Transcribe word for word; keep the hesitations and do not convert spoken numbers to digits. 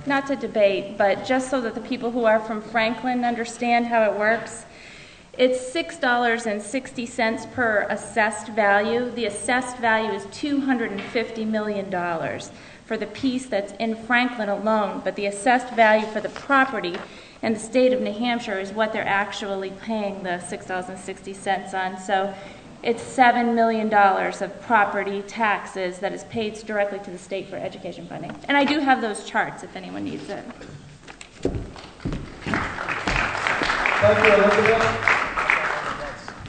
not to debate, but just so that the people who are from Franklin understand how it works, it's six dollars and sixty cents per assessed value. The assessed value is two hundred fifty million dollars for the piece that's in Franklin alone, but the assessed value for the property in the state of New Hampshire is what they're actually paying the six dollars and sixty cents on. So it's seven million dollars of property taxes that is paid directly to the state for education funding. And I do have those charts if anyone needs it. Thank you, Elizabeth.